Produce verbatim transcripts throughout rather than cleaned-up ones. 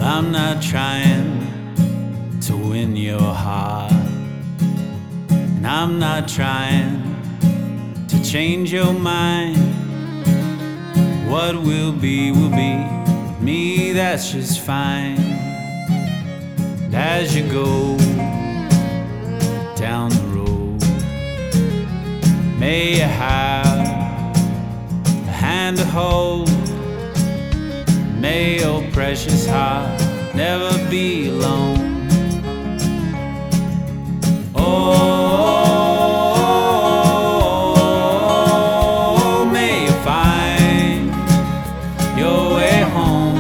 I'm not trying to win your heart, and I'm not trying to change your mind. What will be, will be. With me, that's just fine. And as you go down the road, may you have a hand to hold. May your precious heart never be alone. Oh, may you find your way home.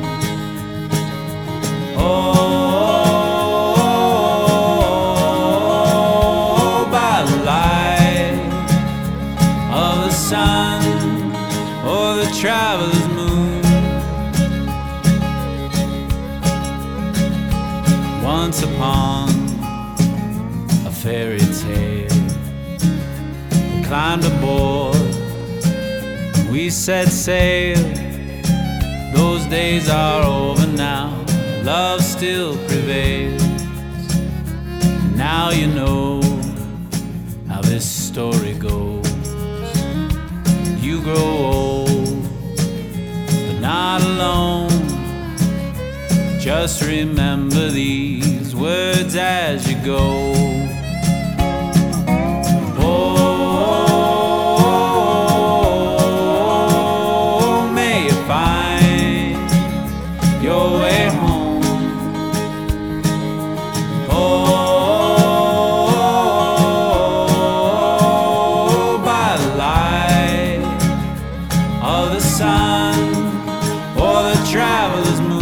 Oh, by the light of the sun or the traveler's moon. Once upon a fairy tale, we climbed aboard, we set sail. Those days are over now, love still prevails. And now you know how this story goes. You grow old, but not alone. Just remember these words as you go. Oh, may you find your way home. Oh, by the light of the sun or the traveler's moon.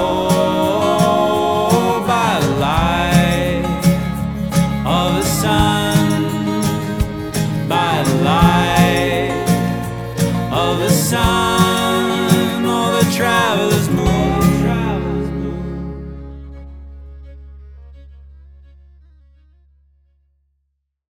Sun